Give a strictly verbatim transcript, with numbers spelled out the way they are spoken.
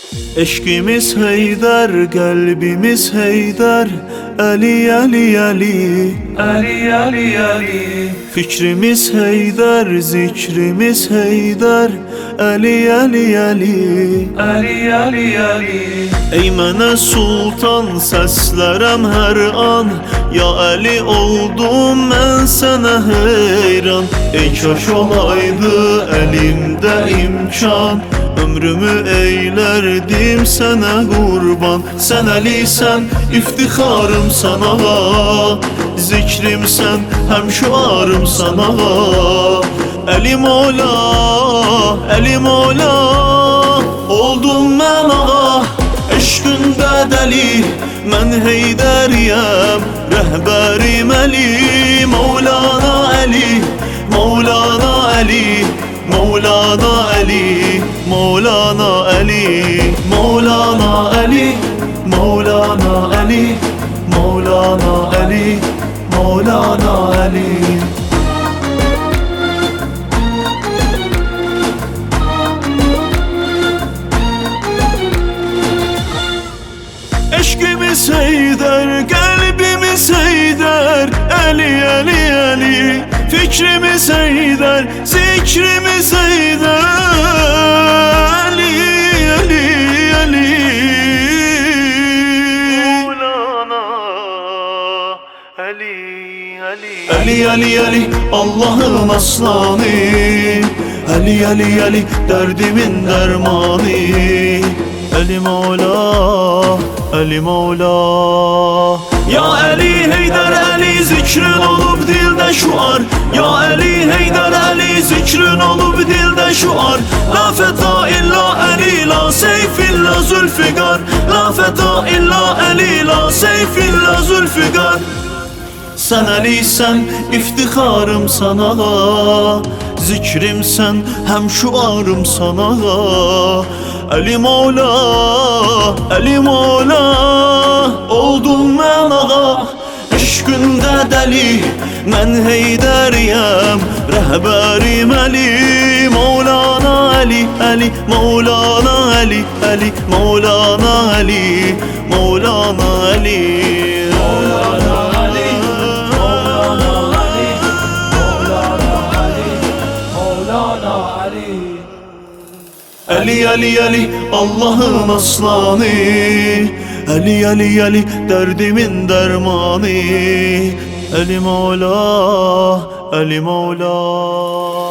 Eşkimiz Heydər, qəlbimiz Heydər, Əli, Əli, Əli, Əli, Əli, Əli. Fikrimiz Heydər, zikrimiz Heydər, Əli, Əli, Əli, Əli, Əli, Əli. Ey mənə sultan, səslərəm hər an, ya Əli oldum mən sənə heyran. Ey kaş olaydı əlimdə imkan, ömrümü eylərdim sənə qurban. Sən Əlisən, iftixarım sana, zikrimsən, həm şüarım sana. Əli Mola, Əli Mola, oldum mən ağa, eşqündə dəli, mən Heydəriyəm, rəhbərim Əli. Mevlana Əli, Mevlana Əli, Mevlana Əli, Mevlana Əli, Mevlana Əli, Mevlana Əli, Mevlana Əli, Mevlana Əli. Eşkimiz Heydər, qəlbimiz Heydər, Əli, Əli, Əli. Fikrimiz Heydər, zikrimiz Heydər, Əli, Əli, Əli. Mevlana Əli, Əli, Əli, Əli, Əli, Allah'ın aslanı, Əli, Əli, Əli, dərdimin dərmanı. Əli Mola, Əli Mola. Ya Əli Heydər, Əli zikrin olub dildə şuar. Ya Əli Heydər, Əli zikrin olub dildə şuar. La feta illa Əli, la seyf illa zülfiqar. La feta illa Əli, la seyf illa zülfiqar. Sən Əlisən, iftixarım sana, zikrimsən, həm şuarım sana. Əli Mola, Əli Mola, oldum mən ağa, eşqündə dəli, mən Heydəriyəm, rəhbərim Əli. Mevlana Əli, Əli, Mevlana Əli, Əli, Mevlana Əli, Mevlana Əli. Əli, Əli, Əli, Allah'ın aslanı, Əli, Əli, Əli, dərdimin dərmanı. Əli Mola, Əli Mola.